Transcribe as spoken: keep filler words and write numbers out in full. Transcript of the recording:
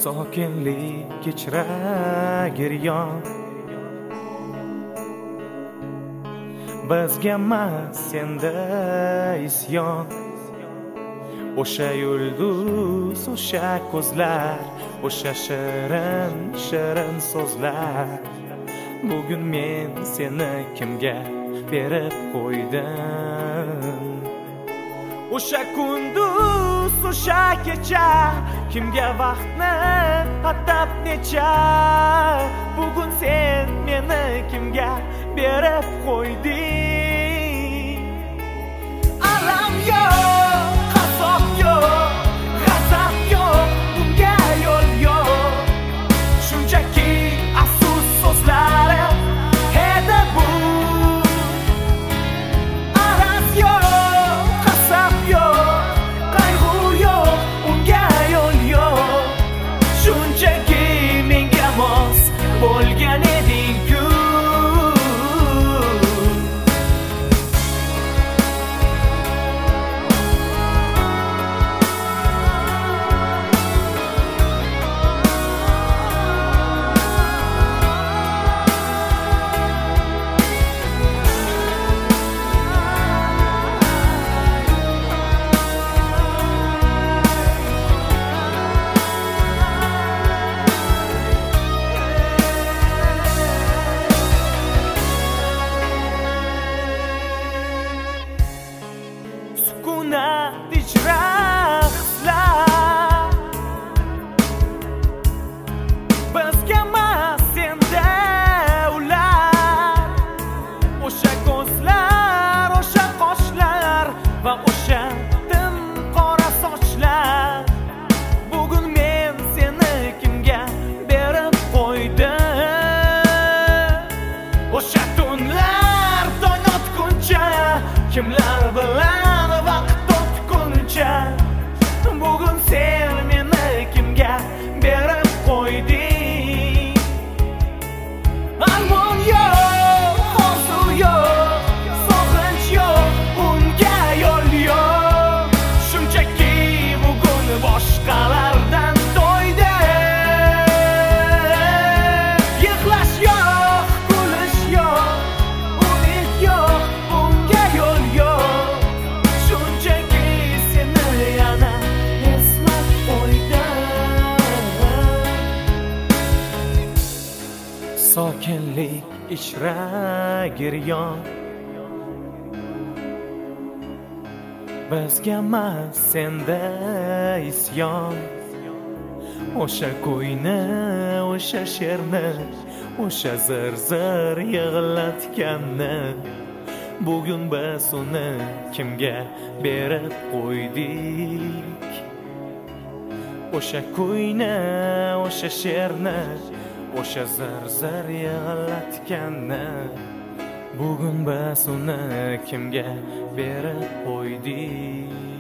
sokinlik kechira giryon bizga emas senda isyon o'sha yulduz o'sha ko'zlar o'sha shirin shirin so'zlar bugun men seni kimga berib qo'ydim o'sha kunduz o'sha kecha kimga vaqtni atab necha bugun sen meni kimga berib qo'yding alam yo'q qazoq yo'q g'azab yo'q bunga yo'l yo'q shunchaki afsus so'zlari edi bu araz yo'q qasam yo'q qayg'u yo'q unga yo'l yo'q shunchaki menga mos bo'lgan eding-ku kimlar bilan vaqt o'tguncha bugun sen meni kimga berib qo'yding armon yo'q orzu yo'q sog'inch yo'q unga yo'l yo'q shunchaki bugun boshqalardan to'ydi yig'lash yo'q kulish yo'q umid yo'q sokinlik ichra giryon bizga emas senda isyon o'sha ko'yni o'sha sherni o'sha zir zir yig'latganni bugun biz uni kimga berib qo'ydik o'sha ko'yni o'sha sherni o'sha zir zir yig'latganni bugun biz uni kimga berib qo'ydik